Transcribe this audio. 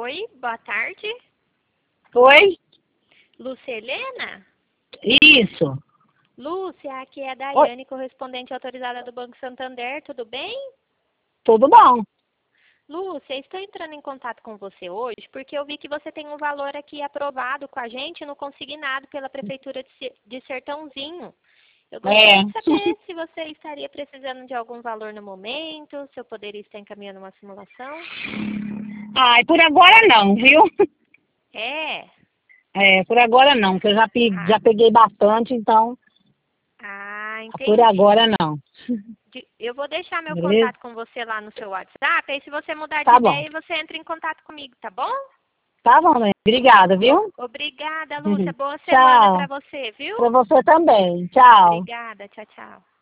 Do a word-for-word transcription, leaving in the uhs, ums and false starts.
Oi, boa tarde. Oi? Lúcia Helena? Isso. Lúcia, aqui é a Oi. Daiane, correspondente autorizada do Banco Santander, tudo bem? Tudo bom? Lúcia, estou entrando em contato com você hoje porque eu vi que você tem um valor aqui aprovado com a gente no consignado pela Prefeitura de Se- de Sertãozinho. Eu gostaria É. de saber se você estaria precisando de algum valor no momento, se eu poderia estar encaminhando uma simulação. Ai, por agora não, viu? É? É, por agora não, porque eu já, pe- Ah, já peguei bastante, então ah, por entendi. agora não. De- Eu vou deixar meu Beleza? contato com você lá no seu WhatsApp, aí se você mudar de Tá bom. ideia, você entra em contato comigo, tá bom? Tá bom, né? Obrigada, O- viu? Obrigada, Lúcia. Boa semana Tchau. para você, viu? Pra você também. Tchau. Obrigada. Tchau, tchau.